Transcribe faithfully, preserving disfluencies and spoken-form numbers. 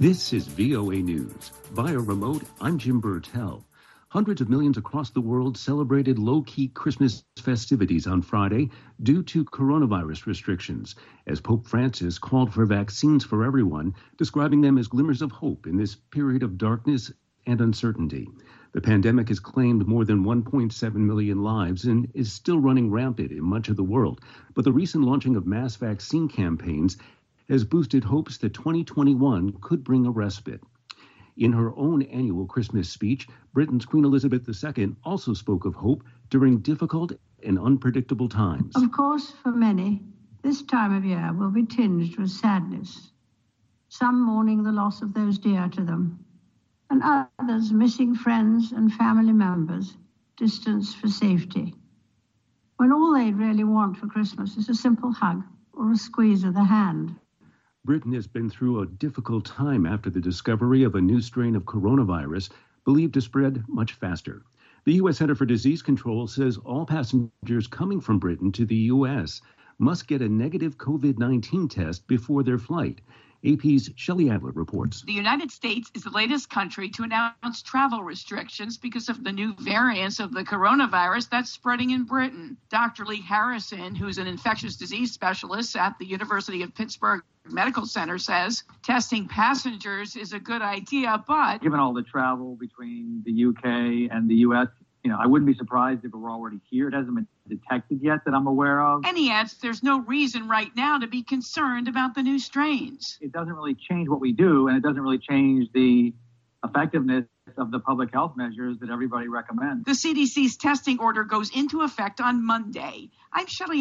This is V O A News. Via remote, I'm Jim Burtell. Hundreds of millions across the world celebrated low-key Christmas festivities on Friday due to coronavirus restrictions, as Pope Francis called for vaccines for everyone, describing them as glimmers of hope in this period of darkness and uncertainty. The pandemic has claimed more than one point seven million lives and is still running rampant in much of the world. But the recent launching of mass vaccine campaigns has boosted hopes that twenty twenty-one could bring a respite. In her own annual Christmas speech, Britain's Queen Elizabeth the Second also spoke of hope during difficult and unpredictable times. Of course, for many, this time of year will be tinged with sadness. Some mourning the loss of those dear to them, and others missing friends and family members, distanced for safety. When all they'd really want for Christmas is a simple hug or a squeeze of the hand. Britain has been through a difficult time after the discovery of a new strain of coronavirus believed to spread much faster. The U S Center for Disease Control says all passengers coming from Britain to the U S must get a negative COVID nineteen test before their flight. A P's Shelley Adler reports. The United States is the latest country to announce travel restrictions because of the new variants of the coronavirus that's spreading in Britain. Doctor Lee Harrison, who's an infectious disease specialist at the University of Pittsburgh Medical Center, says testing passengers is a good idea, but given all the travel between the U K and the U S, you know, I wouldn't be surprised if it were already here. It hasn't been detected yet that I'm aware of. And he adds there's no reason right now to be concerned about the new strains. It doesn't really change what we do, and it doesn't really change the effectiveness of the public health measures that everybody recommends. The C D C's testing order goes into effect on Monday. I'm Shelley